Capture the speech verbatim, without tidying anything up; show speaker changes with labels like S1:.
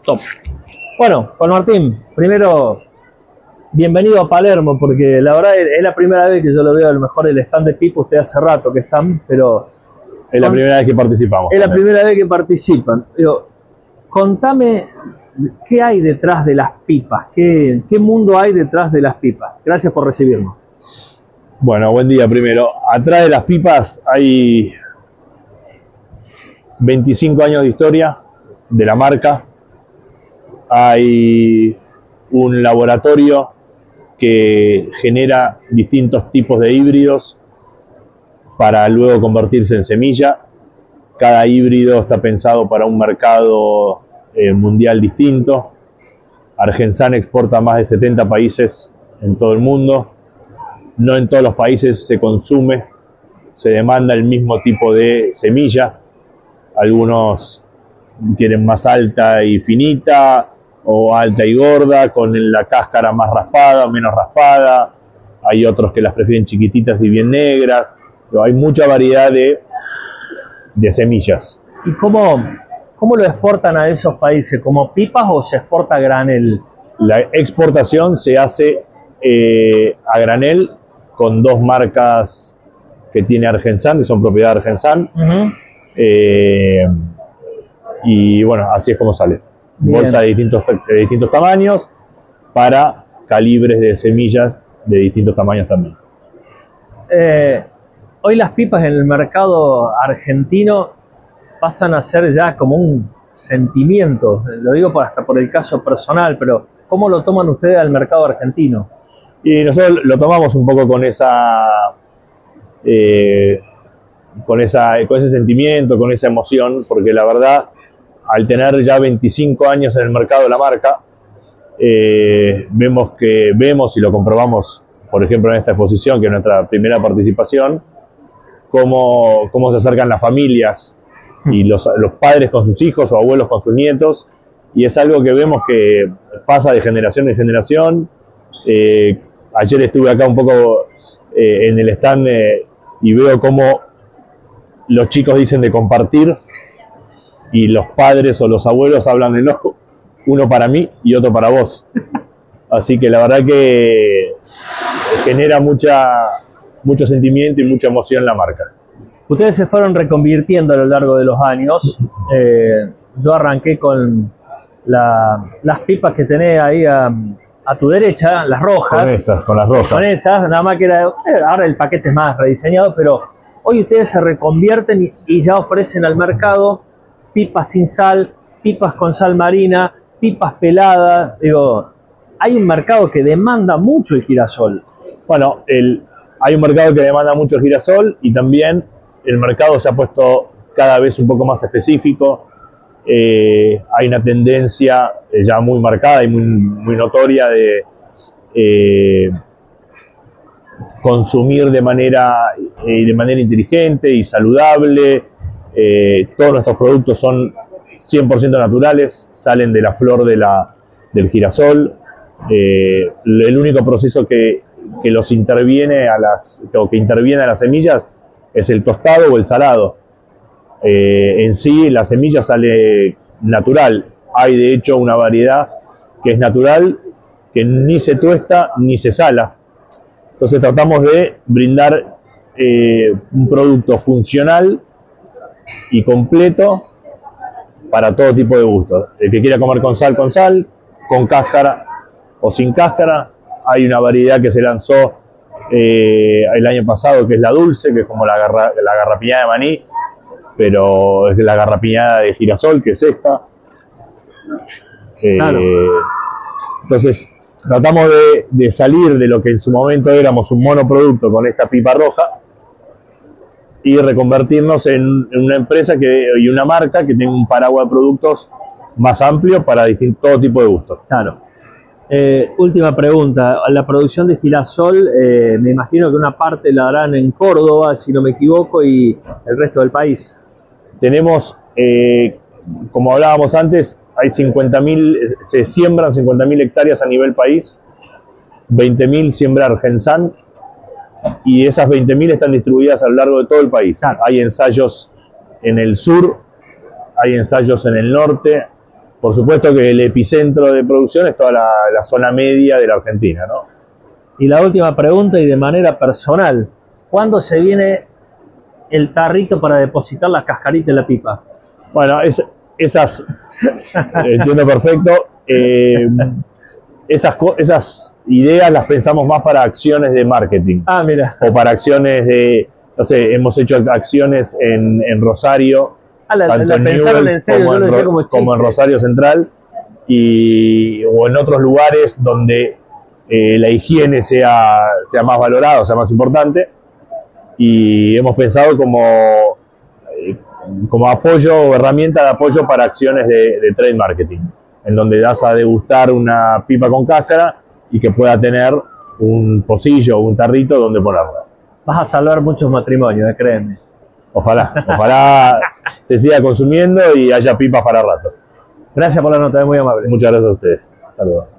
S1: Top. Bueno, Juan Martín, primero, bienvenido a Palermo, porque la verdad es la primera vez que yo lo veo, a lo mejor el stand de pipa, usted hace rato que están, pero...
S2: Es la primera vez que participamos.
S1: Es la
S2: también.
S1: primera vez que participan. Digo, contame qué hay detrás de las pipas, qué, qué mundo hay detrás de las pipas. Gracias por recibirnos.
S2: Bueno, buen día primero. Atrás de las pipas hay veinticinco años de historia de la marca. Hay un laboratorio que genera distintos tipos de híbridos para luego convertirse en semilla. Cada híbrido está pensado para un mercado eh, mundial distinto. Argensan exporta a más de setenta países en todo el mundo. No en todos los países se consume, se demanda el mismo tipo de semilla. Algunos quieren más alta y finita, o alta y gorda, con la cáscara más raspada o menos raspada. Hay otros que las prefieren chiquititas y bien negras. Pero hay mucha variedad de, de semillas.
S1: ¿Y cómo, cómo lo exportan a esos países? ¿Como pipas o se exporta a granel?
S2: La exportación se hace eh, a granel con dos marcas que tiene Argensan, que son propiedad de Argensan. Uh-huh. eh, y bueno, así es como sale. Bien. Bolsa de distintos, de distintos tamaños para calibres de semillas de distintos tamaños también.
S1: Eh, hoy las pipas en el mercado argentino pasan a ser ya como un sentimiento. Lo digo por, hasta por el caso personal, pero ¿cómo lo toman ustedes al mercado argentino?
S2: Y nosotros lo tomamos un poco con esa, eh, con esa, con ese sentimiento, con esa emoción, porque la verdad, al tener ya veinticinco años en el mercado de la marca, eh, vemos que vemos y lo comprobamos, por ejemplo, en esta exposición, que es nuestra primera participación, cómo, cómo se acercan las familias y los, los padres con sus hijos o abuelos con sus nietos, y es algo que vemos que pasa de generación en generación. Eh, ayer estuve acá un poco eh, en el stand eh, y veo cómo los chicos dicen de compartir y los padres o los abuelos hablan de no, uno para mí y otro para vos. Así que la verdad que genera mucha, mucho sentimiento y mucha emoción la marca.
S1: Ustedes se fueron reconvirtiendo a lo largo de los años. Eh, yo arranqué con la, las pipas que tenés ahí a, a tu derecha, las rojas.
S2: Con estas, con las rojas.
S1: Con esas, nada más que era, ahora el paquete es más rediseñado, pero hoy ustedes se reconvierten y, y ya ofrecen al mercado pipas sin sal, pipas con sal marina, pipas peladas. Digo, hay un mercado que demanda mucho el girasol.
S2: Bueno, el, hay un mercado que demanda mucho el girasol y también el mercado se ha puesto cada vez un poco más específico. Eh, hay una tendencia eh, ya muy marcada y muy, muy notoria de eh, consumir de manera, eh, de manera inteligente y saludable. Eh, todos nuestros productos son cien por ciento naturales, salen de la flor de la, del girasol. Eh, el único proceso que, que los interviene a las, o que interviene a las semillas es el tostado o el salado. Eh, en sí, la semilla sale natural. Hay de hecho una variedad que es natural, que ni se tuesta ni se sala. Entonces tratamos de brindar eh, un producto funcional y completo para todo tipo de gustos. El que quiera comer con sal, con sal, con cáscara o sin cáscara. Hay una variedad que se lanzó eh, el año pasado, que es la dulce, que es como la, garra, la garrapiñada de maní, pero es la garrapiñada de girasol, que es esta. Eh, claro. Entonces tratamos de, de salir de lo que en su momento éramos un monoproducto con esta pipa roja y reconvertirnos en, en una empresa que, y una marca que tenga un paraguas de productos más amplio para distinto, todo tipo de gustos.
S1: Claro. Eh, última pregunta, la producción de girasol, eh, me imagino que una parte la harán en Córdoba, si no me equivoco, y el resto del país.
S2: Tenemos, eh, como hablábamos antes, hay cincuenta mil, se siembran cincuenta mil hectáreas a nivel país, veinte mil siembra Argensan, y esas veinte mil están distribuidas a lo largo de todo el país. Claro. Hay ensayos en el sur, hay ensayos en el norte, por supuesto que el epicentro de producción es toda la, la zona media de la Argentina, ¿no?
S1: Y la última pregunta, y de manera personal, ¿cuándo se viene el tarrito para depositar las cascaritas de la pipa?
S2: Bueno, es, esas, entiendo perfecto, eh, esas, esas ideas las pensamos más para acciones de marketing.
S1: Ah, mira.
S2: O para acciones de, no sé, hemos hecho acciones en, en Rosario,
S1: ah, la,
S2: tanto
S1: la
S2: en
S1: pensaron
S2: Newell's
S1: en serio,
S2: como,
S1: yo lo
S2: en,
S1: decía como chiste.
S2: como en Rosario Central, y, o en otros lugares donde eh, la higiene sea, sea más valorada, o sea más importante, y hemos pensado como, eh, como apoyo o herramienta de apoyo para acciones de, de trade marketing, en donde das a degustar una pipa con cáscara y que pueda tener un pocillo o un tarrito donde ponerlas.
S1: Vas a salvar muchos matrimonios, eh, créeme.
S2: Ojalá, ojalá se siga consumiendo y haya pipas para rato.
S1: Gracias por la nota, es muy amable.
S2: Muchas gracias a ustedes. Hasta luego.